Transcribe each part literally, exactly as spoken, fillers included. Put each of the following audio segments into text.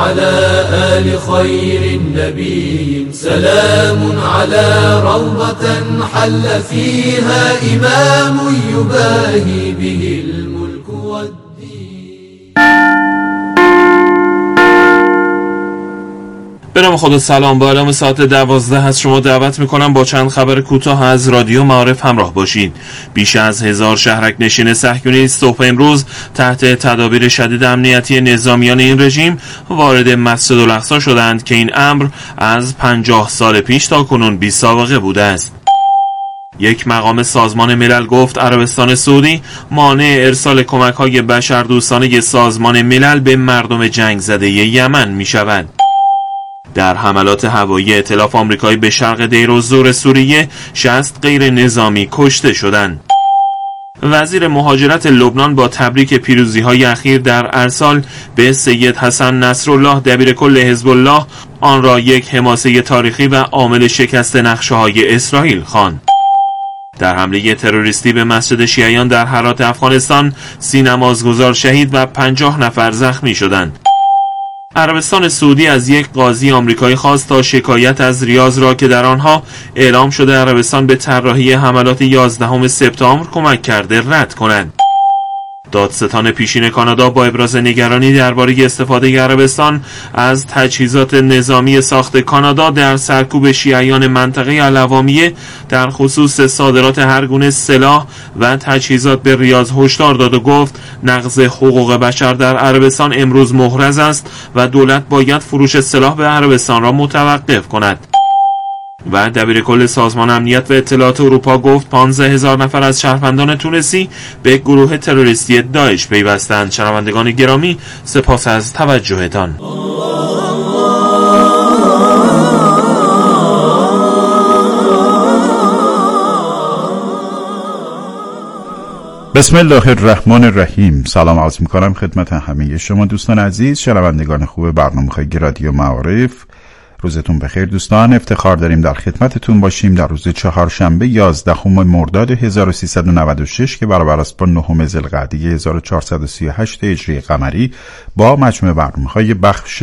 على آل خير النبي سلام على روضة حل فيها إمام يباهي به الملك والدين. به نام خدا سلام. با اعلام ساعت دوازده از شما دعوت میکنم با چند خبر کوتاه از رادیو معارف همراه باشید. بیش از هزار شهرک نشین صهیونی صبح امروز تحت تدابیر شدید امنیتی نظامیان این رژیم وارد مسجد الاقصی شدند که این امر از پنجاه سال پیش تا کنون بی سابقه بوده است. یک مقام سازمان ملل گفت عربستان سعودی مانع ارسال کمک‌های بشردوستانه سازمان ملل به مردم جنگ زده یمن می‌شود. در حملات هوایی ائتلاف آمریکایی به شرق دیر الزور سوریه شصت غیر نظامی کشته شدند. وزیر مهاجرت لبنان با تبریک پیروزی‌های اخیر در ارسال به سید حسن نصرالله دبیرکل حزب الله آن را یک حماسه تاریخی و عامل شکست نقشه‌های اسرائیل خواند. در حمله تروریستی به مسجد شیعیان در هرات افغانستان سی نمازگزار شهید و پنجاه نفر زخمی شدند. عربستان سعودی از یک قاضی آمریکایی خواست تا شکایت از ریاض را که در آنها اعلام شده عربستان به طراحی حملات یازدهم سپتامبر کمک کرده رد کند. دادستان پیشین کانادا با ابراز نگرانی درباره استفاده عربستان از تجهیزات نظامی ساخت کانادا در سرکوب شیعیان منطقه الاوامیه در خصوص صادرات هر گونه سلاح و تجهیزات به ریاض هشدار داد و گفت نقض حقوق بشر در عربستان امروز محرز است و دولت باید فروش سلاح به عربستان را متوقف کند. و دبیرکل سازمان امنیت و اطلاعات اروپا گفت پانزده هزار نفر از شهروندان تونسی به گروه تروریستی داعش پیوستند. شنوندگان گرامی سپاس از توجهتان. بسم الله الرحمن الرحیم. سلام عرض میکنم خدمت همه شما دوستان عزیز، شنوندگان خوب برنامه‌های رادیو معارف. روزتون بخیر دوستان. افتخار داریم در خدمتتون باشیم در روز چهارشنبه یازدهم مرداد هزار و سیصد و نود و شش که برابر است با نهم ذوالقعده هزار و چهارصد و سی و هشت هجری قمری با مجموعه برنامه‌های بخش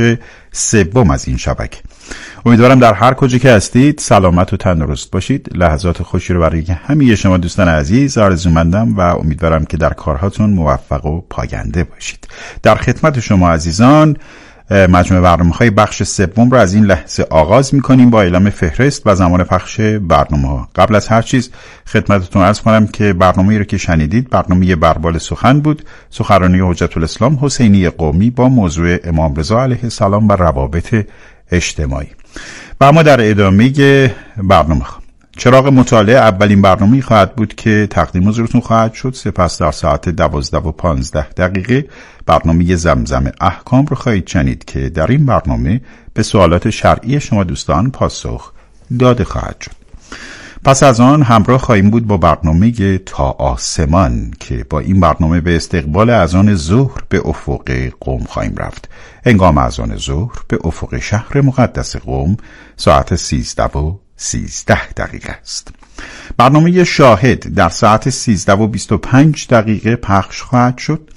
سوم از این شبکه. امیدوارم در هر کجا که هستید سلامت و تندرست باشید. لحظات خوشی رو برای همه شما دوستان عزیز آرزومندم و امیدوارم که در کارهاتون موفق و پاینده باشید. در خدمت شما عزیزان مجموعه برنامه‌های بخش سوم رو از این لحظه آغاز می‌کنیم با اعلام فهرست و زمان پخش برنامه‌ها. قبل از هر چیز خدمتتون عرض کنم که برنامه‌ای رو که شنیدید برنامه بربال سخن بود، سخنرانی حجت الاسلام حسینی قومی با موضوع امام رضا علیه السلام و روابط اجتماعی. و اما در ادامه برنامه چراغ مطالعه اولین برنامه‌ای خواهد بود که تقدیم حضورتون خواهد شد. سپس در ساعت دوازده و پانزده دقیقه برنامه زمزم احکام رو خواهید شنید که در این برنامه به سوالات شرعی شما دوستان پاسخ داده خواهد شد. پس از آن همراه خواهیم بود با برنامه تا آسمان که با این برنامه به استقبال اذان ظهر به افق قم خواهیم رفت. هنگام اذان ظهر به افق شهر مقدس قم ساعت سیزده و سیزده دقیقه است. برنامه شاهد در ساعت سیزده و بیست و پنج دقیقه پخش خواهد شد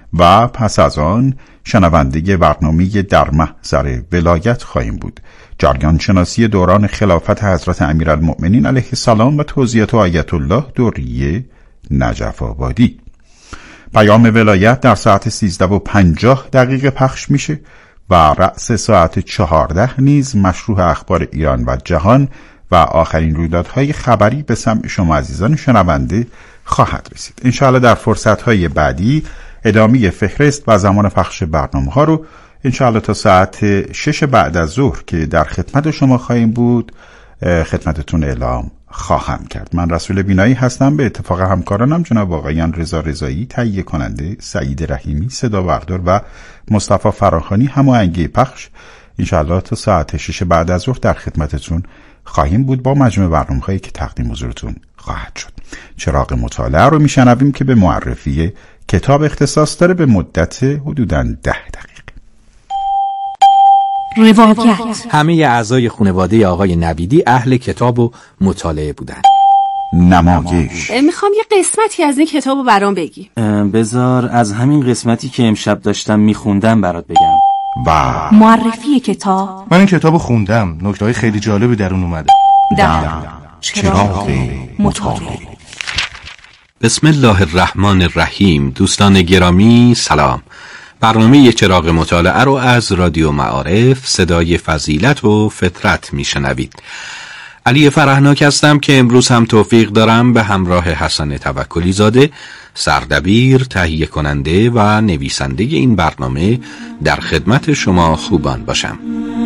و پس از آن شنونده برنامه در محضر ولایت خواهیم بود. جریان شناسی دوران خلافت حضرت امیرالمؤمنین علیه السلام و توضیحات آیت الله دوریه نجف آبادی. پیام ولایت در ساعت سیزده و پنجاه دقیقه پخش میشه و رأس ساعت چهارده نیز مشروع اخبار ایران و جهان و آخرین رویدادهای خبری به سمع شما عزیزان شنونده خواهد رسید. انشاءالله در فرصتهای بعدی ادامه فهرست و زمان پخش برنامه ها رو انشاءالله تا ساعت شش بعد از ظهر که در خدمت شما خواهیم بود خدمتتون اعلام خواهم کرد. من رسول بینایی هستم، به اتفاق همکارانم جناب آقایان رضا رضایی تهیه کننده، سعید رحیمی صدا بردار و مصطفی فراخانی هماهنگی پخش. انشاءالله تا ساعت شش بعد از ظهر در خدمتتون خواهیم بود با مجموعه برنامه‌هایی که تقدیم حضورتون خواهد شد. چراغ مطالعه رو میشنویم که به معرفی کتاب اختصاص داره به مدت حدوداً ده دقیقه. روایت. همه اعضای خانواده آقای نویدی اهل کتاب و مطالعه بودن. نمایش. میخوام یه قسمتی از این کتابو برام بگی. بذار از همین قسمتی که امشب داشتم میخوندم برات بگم. و معرفی کتاب. من این کتاب خوندم، نکته‌های خیلی جالبی در اون اومده. دم چراغ مطالعه. بسم الله الرحمن الرحیم. دوستان گرامی سلام. برنامه چراغ مطالعه رو از رادیو معارف صدای فضیلت و فطرت میشنوید. علی فرهناک هستم که امروز هم توفیق دارم به همراه حسن توکلی زاده، سردبیر، تهیه کننده و نویسنده این برنامه در خدمت شما خوبان باشم.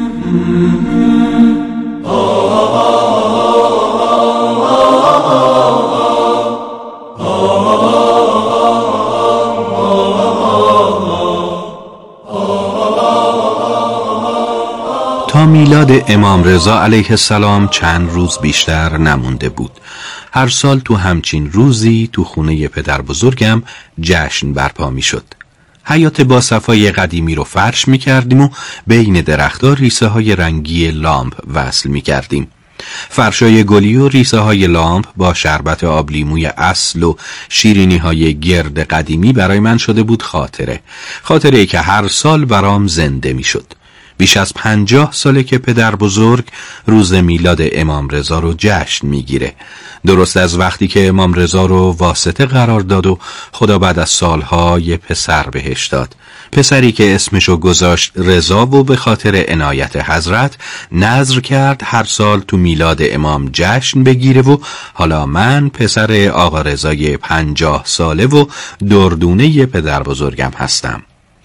تا میلاد امام رضا علیه السلام چند روز بیشتر نمونده بود. هر سال تو همچین روزی تو خونه پدر بزرگم جشن برپا می شد. حیات با صفای قدیمی رو فرش می کردیم و بین درخت‌ها ریسه های رنگی لامپ وصل می کردیم. فرشای گلی و ریسه های لامپ با شربت آب لیموی اصل و شیرینی های گرد قدیمی برای من شده بود خاطره. خاطره ای که هر سال برام زنده می شد. بیش از پنجاه ساله که پدر بزرگ روز میلاد امام رضا رو جشن میگیره. درست از وقتی که امام رضا رو واسطه قرار داد و خدا بعد از سالها یه پسر بهش داد. پسری که اسمشو گذاشت رضا و به خاطر عنایت حضرت نذر کرد هر سال تو میلاد امام جشن بگیره و حالا من پسر آقا رضای پنجاه ساله و دردونه پدر بزرگم هستم.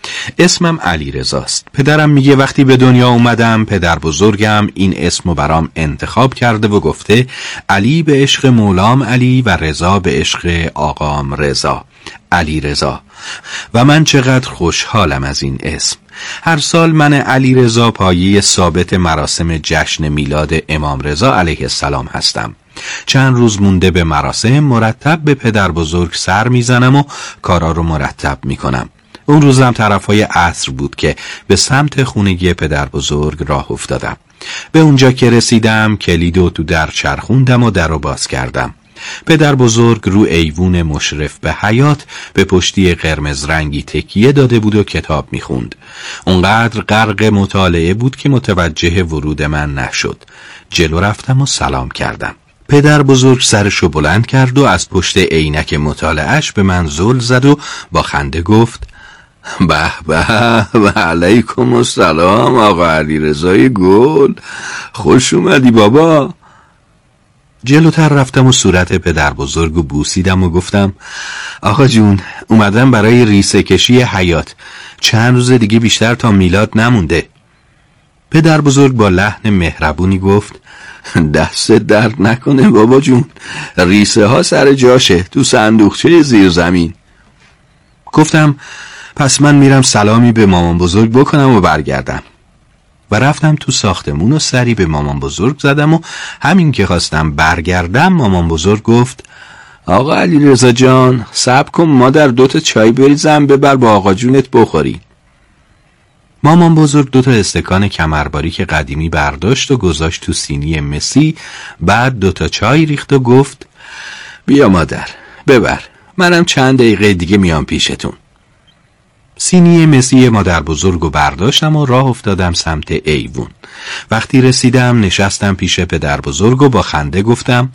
اسمم علی رضاست. پدرم میگه وقتی به دنیا اومدم پدر بزرگم این اسمو برام انتخاب کرده و گفته علی به عشق مولام علی و رضا به عشق آقام رضا، علی رضا. و من چقدر خوشحالم از این اسم. هر سال من علی رضا پایه ثابت مراسم جشن میلاد امام رضا علیه السلام هستم. چند روز مونده به مراسم مرتب به پدر بزرگ سر میزنم و کارا رو مرتب میکنم. اون روزم طرفای عصر بود که به سمت خونگی پدر بزرگ راه افتادم. به اونجا که رسیدم کلیدو تو در چرخوندم و در رو باز کردم. پدر بزرگ رو ایوون مشرف به حیاط به پشتی قرمز رنگی تکیه داده بود و کتاب میخوند. اونقدر غرق مطالعه بود که متوجه ورود من نشد. جلو رفتم و سلام کردم. پدر بزرگ سرشو بلند کرد و از پشت عینک مطالعهش به من زل زد و با خنده گفت به به و علیکم السلام آقا علی رضای گل، خوش اومدی بابا. جلوتر رفتم و صورت پدر بزرگو بوسیدم و گفتم آقا جون اومدم برای ریسه کشی حیاط، چند روز دیگه بیشتر تا میلاد نمونده. پدر بزرگ با لحن مهربونی گفت دست درد نکنه بابا جون، ریسه ها سر جاشه تو صندوقچه زیر زمین. گفتم پس من میرم سلامی به مامان بزرگ بکنم و برگردم. و رفتم تو ساختمون و سری به مامان بزرگ زدم و همین که خواستم برگردم مامان بزرگ گفت آقا علی رضا جان صبر کن مادر دوتا چای بریزم ببر با آقا جونت بخوری. مامان بزرگ دوتا استکان کمرباری که قدیمی برداشت و گذاشت تو سینی مسی، بعد دوتا چای ریخت و گفت بیا مادر ببر، منم چند دقیقه دیگه میام پیشتون. سینی مسی مادر بزرگو برداشتم و راه افتادم سمت ایوون. وقتی رسیدم نشستم پیش پدر بزرگو با خنده گفتم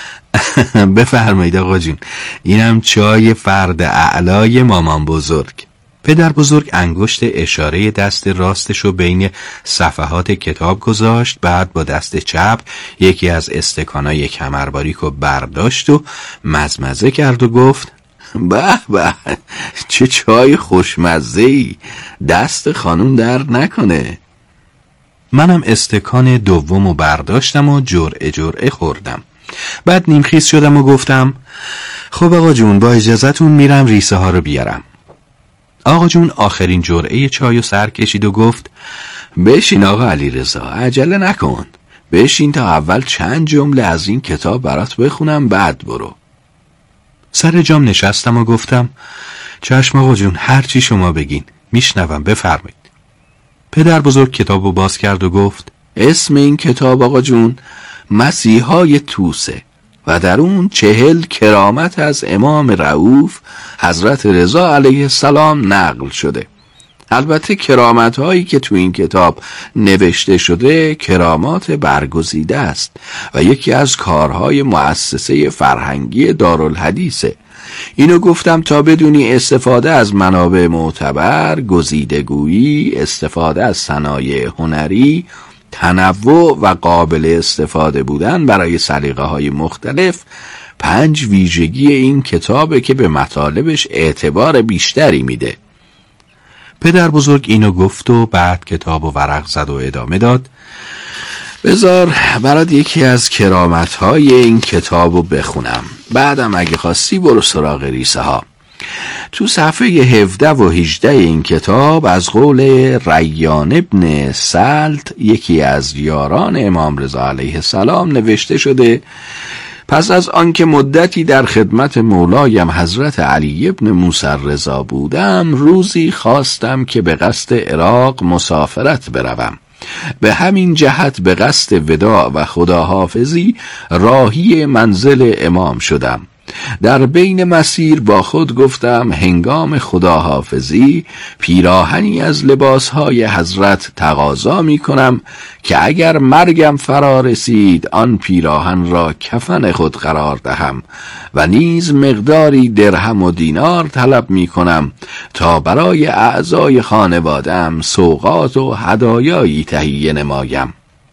بفرمایید آقا جون، اینم چای فرد اعلای مامان بزرگ. پدر بزرگ انگشت اشاره دست راستشو بین صفحات کتاب گذاشت، بعد با دست چپ یکی از استکانای کمرباریکو برداشت و مزمزه کرد و گفت به به چه چای خوشمزه‌ای، دست خانم در نکنه. منم استکان دومو برداشتم و جرعه جرعه خوردم. بعد نیمخیز شدم و گفتم خب آقا جون با اجازهتون میرم ریسه ها رو بیارم. آقا جون آخرین جرعه چای رو سر کشید و گفت بشین آقا علی رضا، عجله نکن، بشین تا اول چند جمله از این کتاب برات بخونم بعد برو. سر جام نشستم و گفتم چشم آقا جون، هر چی شما بگین میشنوم، بفرمایید. پدر بزرگ کتابو باز کرد و گفت اسم این کتاب آقا جون مسیحای توسه و در اون چهل کرامت از امام رؤوف حضرت رضا علیه السلام نقل شده. البته کرامت هایی که تو این کتاب نوشته شده کرامات برگزیده است و یکی از کارهای مؤسسه فرهنگی دارالحدیثه. اینو گفتم تا بدونی استفاده از منابع معتبر، گزیدگویی، استفاده از صنایع هنری، تنوع و قابل استفاده بودن برای سلیقه های مختلف پنج ویژگی این کتابه که به مطالبش اعتبار بیشتری میده. پدر بزرگ اینو گفت و بعد کتاب و ورق زد و ادامه داد: بذار برات یکی از کرامت‌های این کتابو بخونم، بعدم اگه خواستی برو سراغ ریسه ها. تو صفحه هفده و هجده این کتاب از قول ریان ابن سلط، یکی از یاران امام رضا علیه السلام، نوشته شده: پس از آنکه مدتی در خدمت مولایم حضرت علی ابن موسی رضا بودم، روزی خواستم که به قصد عراق مسافرت بروم. به همین جهت به قصد وداع و خداحافظی راهی منزل امام شدم. در بین مسیر با خود گفتم هنگام خداحافظی پیراهنی از لباسهای حضرت تقاضا می کنم که اگر مرگم فرا رسید آن پیراهن را کفن خود قرار دهم و نیز مقداری درهم و دینار طلب می کنم تا برای اعضای خانواده‌ام سوغات و هدایایی تهیه نمایم.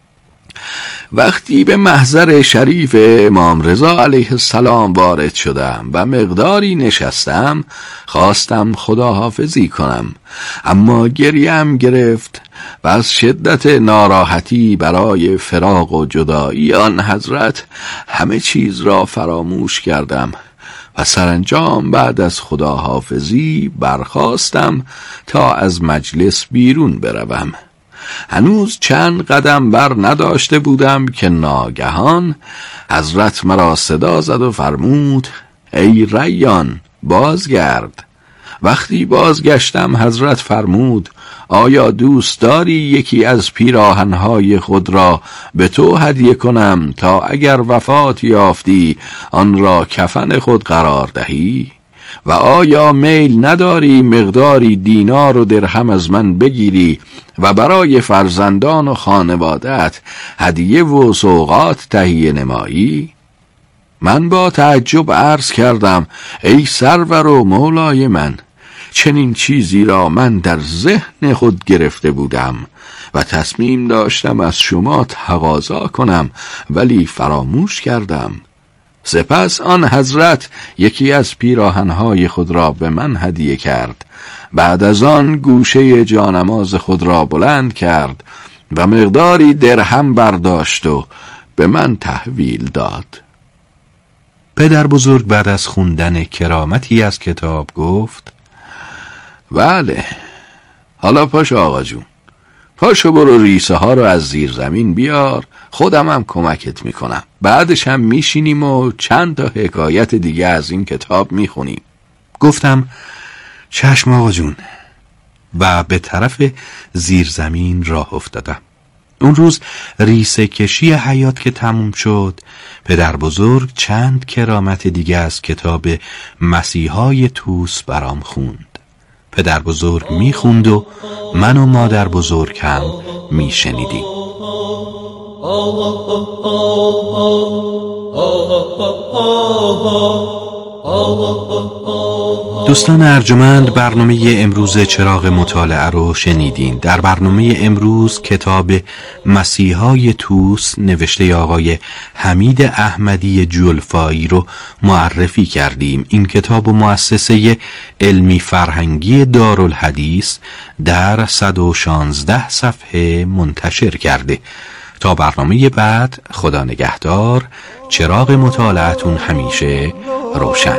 وقتی به محضر شریف امام رضا علیه السلام وارد شدم و مقداری نشستم، خواستم خداحافظی کنم، اما گریم گرفت و از شدت ناراحتی برای فراق و جدایی آن حضرت همه چیز را فراموش کردم و سرانجام بعد از خداحافظی برخاستم تا از مجلس بیرون بروم. هنوز چند قدم بر نداشته بودم که ناگهان حضرت مرا صدا زد و فرمود: ای ریان، بازگرد. وقتی بازگشتم حضرت فرمود: آیا دوست داری یکی از پیراهنهای خود را به تو هدیه کنم تا اگر وفات یافتی آن را کفن خود قرار دهی؟ و آیا میل نداری مقداری دینار و درهم از من بگیری و برای فرزندان و خانواده‌ات هدیه و سوغات تهیه نمایی؟ من با تعجب عرض کردم: ای سرور و مولای من، چنین چیزی را من در ذهن خود گرفته بودم و تصمیم داشتم از شما تقاضا کنم، ولی فراموش کردم. سپس آن حضرت یکی از پیراهنهای خود را به من هدیه کرد. بعد از آن گوشه جانماز خود را بلند کرد و مقداری درهم برداشت و به من تحویل داد. پدر بزرگ بعد از خوندن کرامتی از کتاب گفت: بله، حالا پاشو آقا جون، پاشو برو ریسه ها رو از زیر زمین بیار، خودم هم کمکت میکنم. بعدش هم میشینیم و چند تا حکایت دیگه از این کتاب میخونیم. گفتم: چشم آقا جون، و به طرف زیر زمین راه افتادم. اون روز ریسه کشی حیات که تموم شد، پدر بزرگ چند کرامت دیگه از کتاب مسیحای طوس برام خوند. پدر بزرگ میخوند و من و مادر بزرگ هم میشنیدیم. دوستان ارجمند، برنامه امروز چراغ مطالعه رو شنیدین. در برنامه امروز کتاب مسیحای طوس نوشته آقای حمید احمدی جلفایی رو معرفی کردیم. این کتاب و مؤسسه علمی فرهنگی دارالحدیث در صد و شانزده صفحه منتشر کرده. تا برنامه بعد، خدا نگهدار. چراغ مطالعتون همیشه روشن.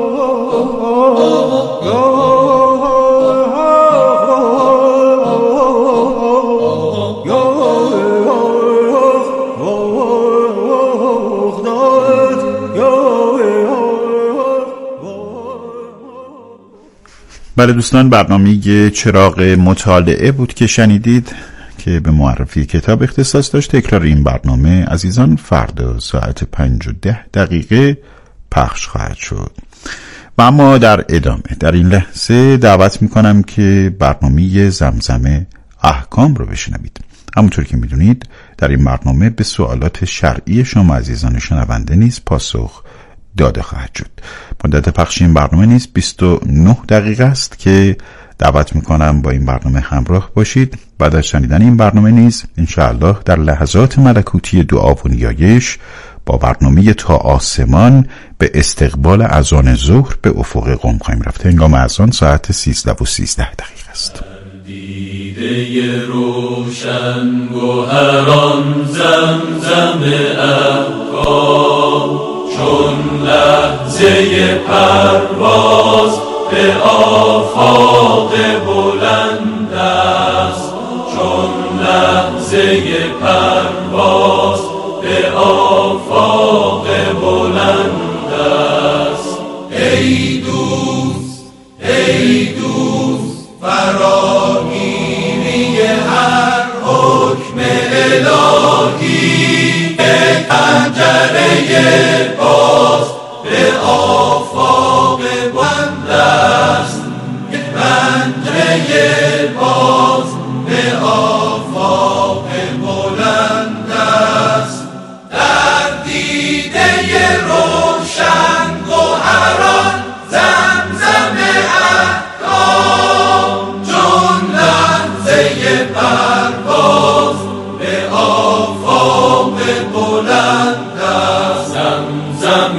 بله دوستان، برنامه چراغ مطالعه بود که شنیدید که به معرفی کتاب اختصاص داشت. تکرار این برنامه عزیزان فردا ساعت پنج و ده دقیقه پخش خواهد شد. و اما در ادامه در این لحظه دعوت میکنم که برنامه زمزمه احکام رو بشنوید. همونطور که میدونید در این برنامه به سوالات شرعی شما عزیزان شنونده نیز پاسخ داده خواهد شد. مدت پخش این برنامه نیز بیست و نه دقیقه است که دعوت میکنم با این برنامه همراه باشید. بعد از شنیدن این برنامه نیز انشاءالله در لحظات ملکوتی دعا و نیایش با برنامه تا آسمان به استقبال اذان ظهر به افق قم خواهیم رفت. هنگام اذان ساعت سیزده و سیزده دقیقه است. دیده روشن گوهران زمزم احکام، چون لحظه پرواز به آفاق بلند است، چون لحظه پرواز به آفاق بلند است. ای دوست ای دوست فراگیری هر حکم الهی، پنجره باز به آفاق بلند است، پنجره باز به آفاق بلند است. در دیده روشن گوهران زمزم احکام، چون لحظه پرواز به آفاق بلند است. زمزم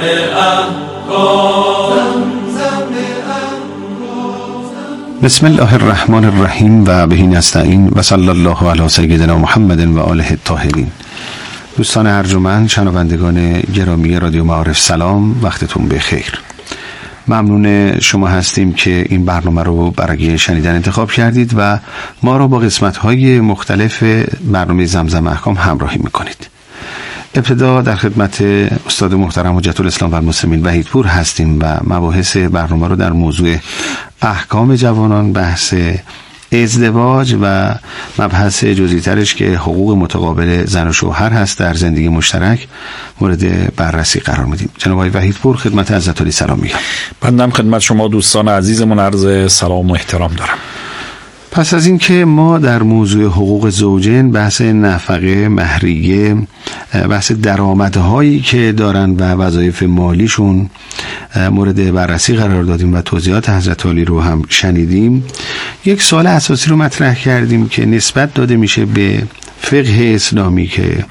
احکام، زمزم احکام. بسم الله الرحمن الرحیم و به نستعین و صلی الله علی سیدنا محمد و آله الطاهرین. دوستان ارجمند، شنوندگان گرامی رادیو معارف، سلام، وقتتون بخیر. ممنون شما هستیم که این برنامه رو برای شنیدن انتخاب کردید و ما رو با قسمت‌های مختلف برنامه زمزم احکام همراهی میکنید. ابتدا در خدمت استاد محترم حجت الاسلام و المسلمین وحیدپور هستیم و مباحث برنامه رو در موضوع احکام جوانان، بحث ازدواج و مبحث جزئی‌ترش که حقوق متقابل زن و شوهر هست در زندگی مشترک مورد بررسی قرار میدیم. جناب آقای وحیدپور، خدمت حضرت علی سلام میگم. بندم خدمت شما دوستان عزیزمون عرض سلام و احترام دارم. پس از این که ما در موضوع حقوق زوجین، بحث نفقه، مهریه، بحث درآمدهایی که دارن و وظایف مالیشون مورد بررسی قرار دادیم و توضیحات حضرت علی رو هم شنیدیم، یک سوال اساسی رو مطرح کردیم که نسبت داده میشه به فقه اسلامی که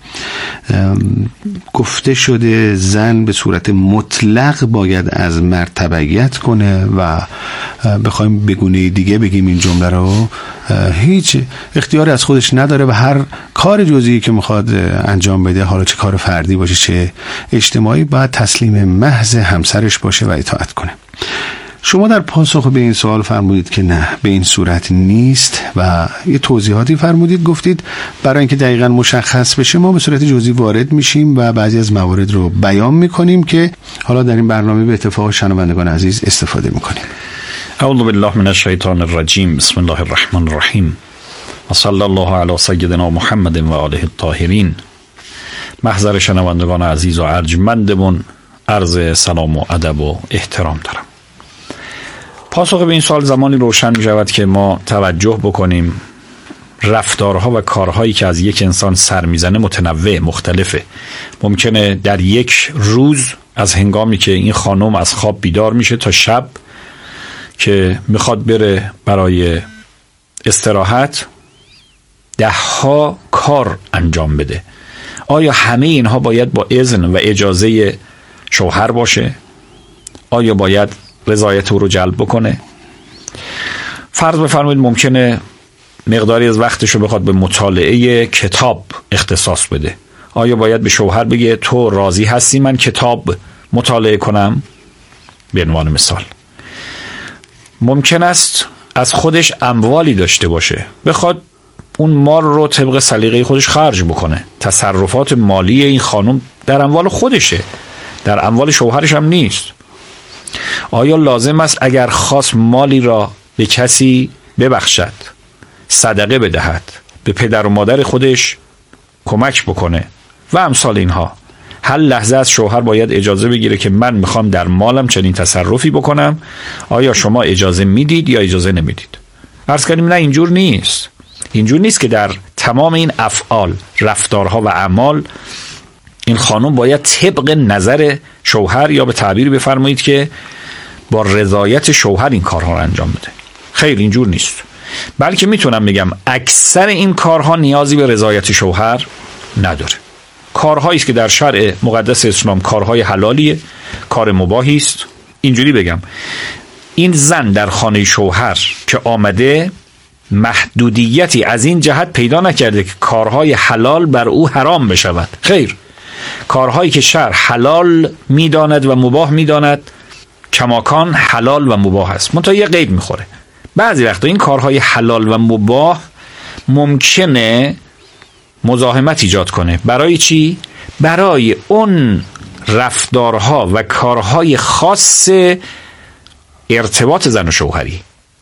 گفته شده زن به صورت مطلق باید از مرد تبعیت کنه و بخوایم بگونه دیگه بگیم این جمله رو، هیچ اختیاری از خودش نداره و هر کار جزئی که میخواد انجام بده، حالا چه کار فردی باشه چه اجتماعی، باید تسلیم محض همسرش باشه و اطاعت کنه. شما در پاسخ به این سوال فرمودید که نه، به این صورت نیست و یه توضیحاتی فرمودید. گفتید برای اینکه دقیقاً مشخص بشه ما به صورت جزئی وارد میشیم و بعضی از موارد رو بیان میکنیم که حالا در این برنامه به اتفاق شنوندگان عزیز استفاده میکنیم. اعوذ بالله من الشیطان الرجیم. بسم الله الرحمن الرحیم و صلی الله علی سیدنا محمد و آله الطاهرین. محضر شنوندگان عزیز و ارجمندمون عرض سلام و ادب و احترام دارم. پاسخ به این سوال زمانی روشن می شود که ما توجه بکنیم رفتارها و کارهایی که از یک انسان سر میزنه متنوع، مختلفه. ممکنه در یک روز از هنگامی که این خانم از خواب بیدار میشه تا شب که میخواد بره برای استراحت ده ها کار انجام بده. آیا همه اینها باید با اذن و اجازه شوهر باشه؟ آیا باید رضایت او رو جلب بکنه؟ فرض بفرمایید ممکنه مقداری از وقتش رو بخواد به مطالعه کتاب اختصاص بده. آیا باید به شوهر بگه تو راضی هستی من کتاب مطالعه کنم؟ به عنوان مثال. ممکن است از خودش اموالی داشته باشه، بخواد اون مال رو طبق سلیقه خودش خرج بکنه. تصرفات مالی این خانم در اموال خودشه، در اموال شوهرش هم نیست. آیا لازم است اگر خواست مالی را به کسی ببخشد، صدقه بدهد، به پدر و مادر خودش کمک بکنه و امثال اینها؟ هر لحظه از شوهر باید اجازه بگیره که من میخوام در مالم چنین تصرفی بکنم، آیا شما اجازه میدید یا اجازه نمیدید؟ عرض کردیم نه، اینجور نیست. اینجور نیست که در تمام این افعال، رفتارها و اعمال این خانم باید طبق نظر شوهر، یا به تعبیر بفرمایید که با رضایت شوهر این کارها رو انجام بده. خیر، اینجور نیست. بلکه میتونم بگم اکثر این کارها نیازی به رضایت شوهر نداره. کارهایی است که در شرع مقدس اسلام کارهای حلالیه، کار مباحی است. اینجوری بگم، این زن در خانه شوهر که آمده محدودیتی از این جهت پیدا نکرده که کارهای حلال بر او حرام بشود. خیر، کارهایی که شرع حلال میداند و مباح میداند کماکان حلال و مباح است. منتها یه قید میخوره. بعضی وقتا این کارهای حلال و مباح ممکنه مزاحمت ایجاد کنه. برای چی؟ برای اون رفتارها و کارهای خاص ارتباط زن و شوهری.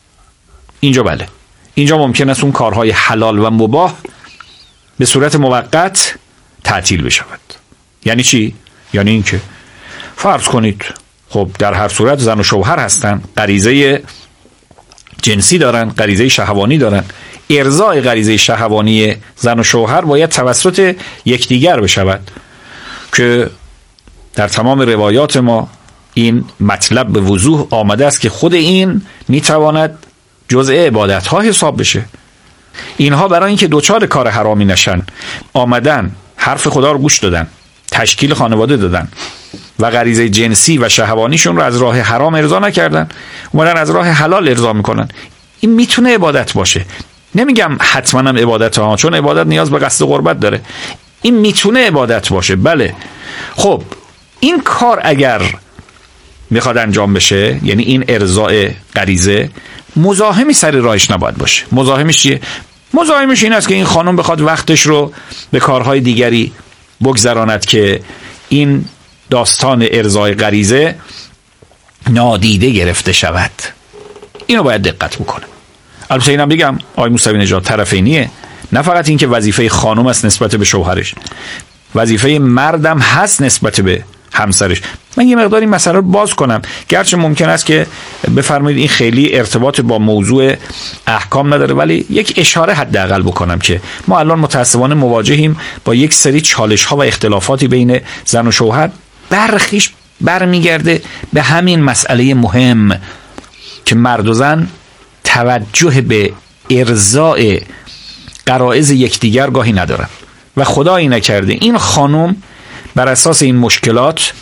اینجا بله، اینجا ممکن است اون کارهای حلال و مباح به صورت موقت تعطیل بشود. یعنی چی؟ یعنی این که فرض کنید خب در هر صورت زن و شوهر هستن، غریزه جنسی دارن، غریزه شهوانی دارن. ارضاء غریزه شهوانی زن و شوهر باید توسط یکدیگر بشود که در تمام روایات ما این مطلب به وضوح آمده است که خود این میتواند جزء عبادت ها حساب بشه. اینها برای اینکه دوچار کار حرامی نشن آمدن حرف خدا رو گوش دادن، تشکیل خانواده دادن و غریزه جنسی و شهوانیشون رو از راه حرام ارضا نکردن، اومدن از راه حلال ارضا میکنن. این میتونه عبادت باشه. نمیگم حتما هم عبادت ها، چون عبادت نیاز به قصد قربت داره. این میتونه عبادت باشه، بله. خب این کار اگر میخواد انجام بشه، یعنی این ارضاء غریزه، مزاحمی سر راهش نباید باشه. مزاحمش چیه؟ مزاحمش این است که این خانم بخواد وقتش رو به کارهای دیگری بگذراند که این داستان ارضاء غریزه نادیده گرفته شود. اینو باید دقت بکنه. البته اینم بگم آقای موسوی نژاد طرفینیه، نه فقط این که وظیفه خانم است نسبت به شوهرش، وظیفه مردم هست نسبت به همسرش. من یه مقدار این مسئله رو باز کنم، گرچه ممکن است که بفرمایید این خیلی ارتباط با موضوع احکام نداره، ولی یک اشاره حداقل بکنم که ما الان متاسفانه مواجهیم با یک سری چالش ها و اختلافاتی بین زن و شوهر. برخیش برمیگرده به همین مسئله مهم که مرد و زن توجه به ارضاء غرایز یکدیگر گاهی ندارن و خدایی نکرده این خانم بر اساس این مشکلات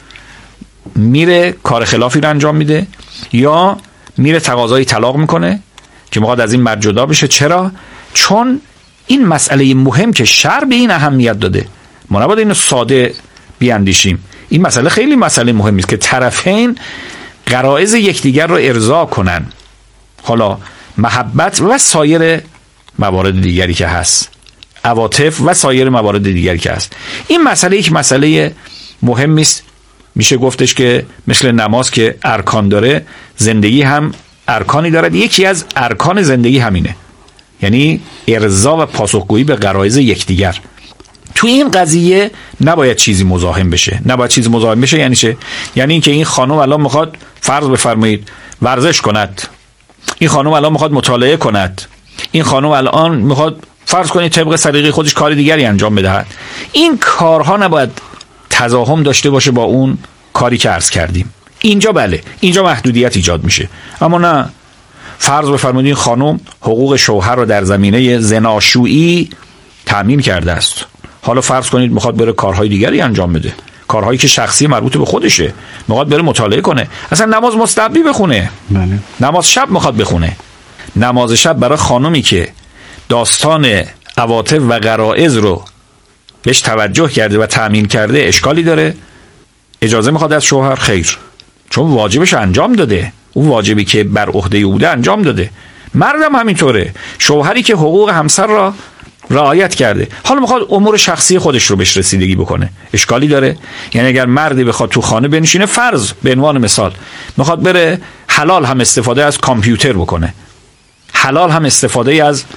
میره کار خلافی رو انجام میده یا میره تقاضای طلاق میکنه که میخواد از این مرد جدا بشه. چرا؟ چون این مسئله مهم که شرع به این اهمیت داده. ما نباید اینو ساده بیاندیشیم. این مسئله خیلی مسئله مهمی است که طرفین غرایز یکدیگر رو ارضا کنن، حالا محبت و سایر موارد دیگری که هست، عواطف و سایر موارد دیگری که هست. این مسئله یک مسئله مهمی است. میشه گفتش که مثل نماز که ارکان داره، زندگی هم ارکانی دارد. یکی از ارکان زندگی همینه، یعنی ارضا و پاسخگویی به غرایز یکدیگر. تو این قضیه نباید چیزی مزاحم بشه. نباید چیزی مزاحم بشه یعنی چه؟ یعنی اینکه این خانم الان میخواد فرض بفرمایید ورزش کند، این خانم الان میخواد مطالعه کند، این خانم الان میخواد فرض کنید طبق سلیقه خودش کار دیگری انجام بدهد. این کارها نباید تزاحم داشته باشه با اون کاری که عرض کردیم. اینجا بله، اینجا محدودیت ایجاد میشه. اما نه، فرض بفرمایید این خانم حقوق شوهر رو در زمینه زناشویی تامین کرده است. حالا فرض کنید میخواد بره کارهای دیگری انجام بده، کارهایی که شخصی مربوط به خودشه، میخواد بره مطالعه کنه، اصلا نماز مستحبی بخونه، بله. نماز شب میخواد بخونه. نماز شب برای خانمی که داستان عواطف و غرایز رو بهش توجه کرده و تأمین کرده اشکالی داره؟ اجازه میخواد از شوهر؟ خیر، چون واجبش انجام داده، اون واجبی که بر عهده او بوده انجام داده. مردم همینطوره، شوهری که حقوق همسر را رعایت کرده حالا میخواد امور شخصی خودش رو بهش رسیدگی بکنه، اشکالی داره؟ یعنی اگر مردی بخواد تو خانه بنشینه، فرض به عنوان مثال میخواد بره حلال هم استفاده از کامپیوتر بکنه، حلال هم استفاده از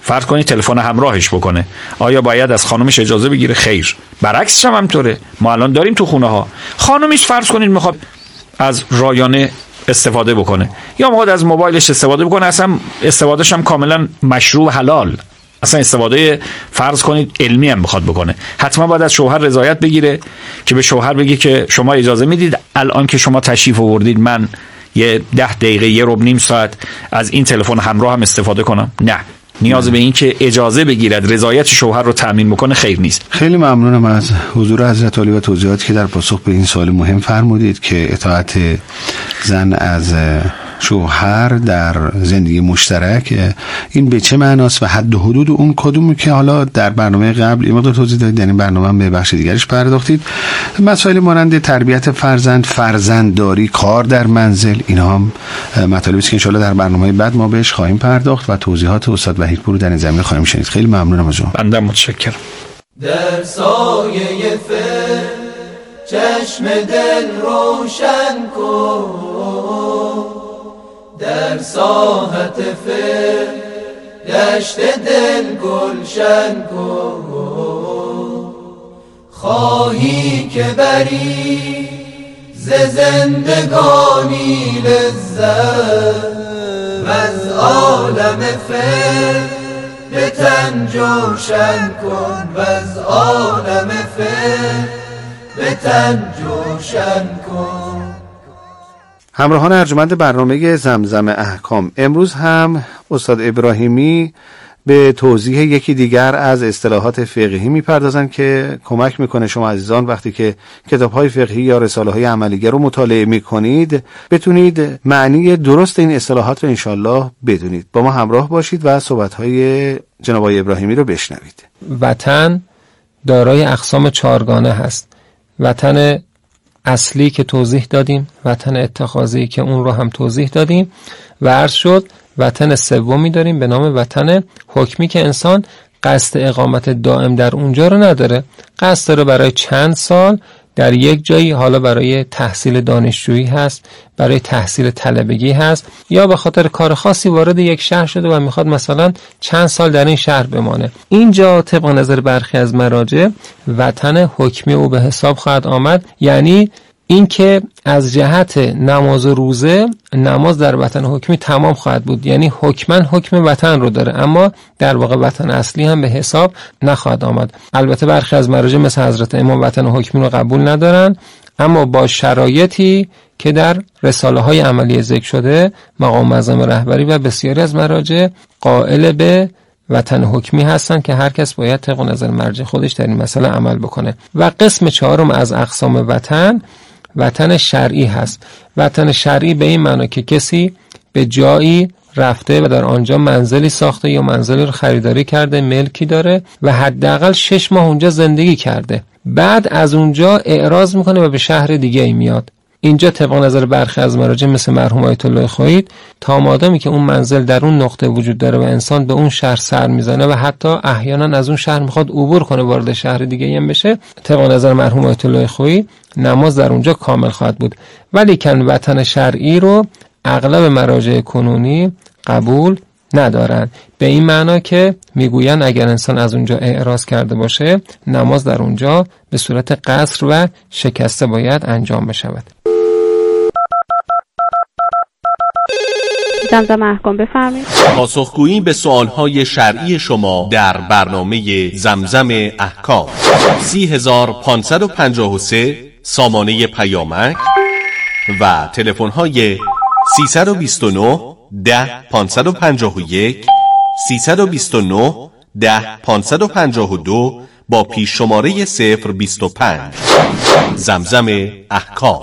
فرض کنید تلفن همراهش بکنه، آیا باید از خانومش اجازه بگیره؟ خیر. برعکسش هم همینطوره. ما الان داریم تو خونه ها خانومش فرض کنید میخواد از رایانه استفاده بکنه یا میخواد از موبایلش استفاده بکنه، اصلا استفادهش هم کاملا مشروع و حلال، اصلا استفاده فرض کنید علمی هم بخواد بکنه، حتما باید از شوهر رضایت بگیره که به شوهر بگه که شما اجازه میدید الان که شما تشریف آوردید من یه ده دقیقه یه ربع نیم ساعت از این تلفن همراه هم استفاده کنم؟ نه، نیاز به این که اجازه بگیرد رضایت شوهر رو تامین بکنه خیر نیست. خیلی ممنونم از حضور حضرت عالی و توضیحاتی که در پاسخ به این سوال مهم فرمودید که اطاعت زن از شوهر در زندگی مشترک این به چه معناست و حد و حدود اون کدومه که حالا در برنامه قبل این مقدار توضیح دادید، یعنی برنامه هم به بخش دیگرش پرداختید. مسائل مانند تربیت فرزند، فرزندداری، کار در منزل، اینا هم مطالبی است که ان شاءالله در برنامه بعد ما بهش خواهیم پرداخت و توضیحات استاد وحیدپور رو در این زمینه خواهیم شنید. خیلی ممنونم از شما. بنده متشکرم. در سایه فر چشم دل روشن کن، در ساحت فر دشت دل گلشن کن، خواهی که بری ز زندگانی لذت و از عالم فر به تن جوشن کن، و از عالم فر به تن جوشن کن. همراهان ارجمند برنامه زمزم احکام، امروز هم استاد ابراهیمی به توضیح یکی دیگر از اصطلاحات فقهی میپردازن که کمک میکنه شما عزیزان وقتی که کتاب‌های فقهی یا رساله‌های عملیه رو مطالعه میکنید بتونید معنی درست این اصطلاحات رو انشالله بدونید. با ما همراه باشید و صحبت‌های جناب آقای ابراهیمی رو بشنوید. وطن دارای اقسام چهارگانه هست. وطن اصلی که توضیح دادیم، وطن اتخاذی که اون رو هم توضیح دادیم و عرض شد وطن سومی داریم به نام وطن حکمی که انسان قصد اقامت دائم در اونجا رو نداره، قصد داره برای چند سال در یک جایی، حالا برای تحصیل دانشجویی هست، برای تحصیل طلبگی هست، یا به خاطر کار خاصی وارد یک شهر شده و میخواد مثلا چند سال در این شهر بمانه. اینجا طبق نظر برخی از مراجع وطن حکمی او به حساب خواهد آمد، یعنی این که از جهت نماز و روزه نماز در وطن حکمی تمام خواهد بود، یعنی حکمن حکم وطن رو داره اما در واقع وطن اصلی هم به حساب نخواهد آمد. البته برخی از مراجع مثل حضرت امام وطن حکمی رو قبول ندارن، اما با شرایطی که در رساله های عملی ذکر شده مقام معظم رهبری و بسیاری از مراجع قائل به وطن حکمی هستن که هر کس باید طبق نظر مرجع خودش در این مسئله عمل بکنه. و قسم چهارم از اقسام وطن وطن شرعی هست. وطن شرعی به این معنی که کسی به جایی رفته و در آنجا منزلی ساخته یا منزلی رو خریداری کرده، ملکی داره و حداقل شش ماه اونجا زندگی کرده، بعد از اونجا اعراض میکنه و به شهر دیگه ای میاد. اینجا طبق نظر برخی از مراجع مثل مرحوم آیت الله خویید تا مادامی که اون منزل در اون نقطه وجود داره و انسان به اون شهر سر میزنه و حتی احیانا از اون شهر میخواد عبور کنه وارد شهر دیگه ای هم بشه، طبق نظر مرحوم آیت الله خویید نماز در اونجا کامل خواهد بود. ولی کن وطن شرعی رو اغلب مراجع کنونی قبول ندارن، به این معنا که میگوین اگر انسان از اونجا اعراض کرده باشه نماز در اونجا به صورت قصر و شکسته باید انجام بشود. زمزم احکام بفرمایید. پاسخگویی به سوالهای شرعی شما در برنامه زمزم احکام. سی هزار پانصد و پنجاه و سه سامانه پیامک و تلفن‌های سیصد و بیست و نه ده پانصد و پنجاه و یک سیصد و بیست و نه ده پانصد و پنجاه و دو با پیش شماره صفر بیست و پنج. زمزم احکام.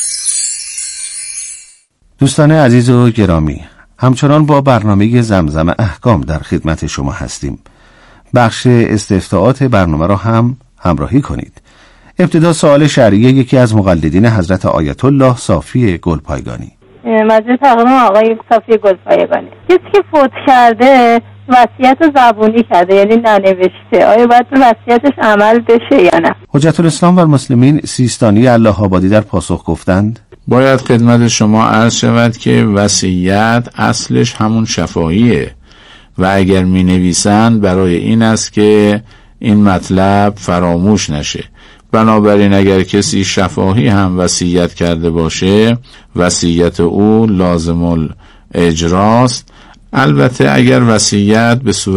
دوستان عزیز و گرامی، همچنان با برنامه زمزم احکام در خدمت شما هستیم. بخش استفتاءات برنامه را هم همراهی کنید. ابتدا سوال شرعی یکی از مقلدین حضرت آیت الله صافی گلپایگانی. مجلس تقدیم آقای صافی گلپایگانی، کسی که فوت کرده وصیت زبونی کرده یعنی ننوشته، آیا باید به وصیتش عمل بشه یا نه؟ حجت الاسلام و المسلمین سیستانی الله آبادی در پاسخ گفتند باید خدمت شما عرض شود که وصیت اصلش همون شفاهیه و اگر می نویسند برای این است که این مطلب فراموش نشه. بنابراین اگر کسی شفاهی هم وصیت کرده باشه، وصیت او لازم الاجراست. البته اگر وصیت به صورت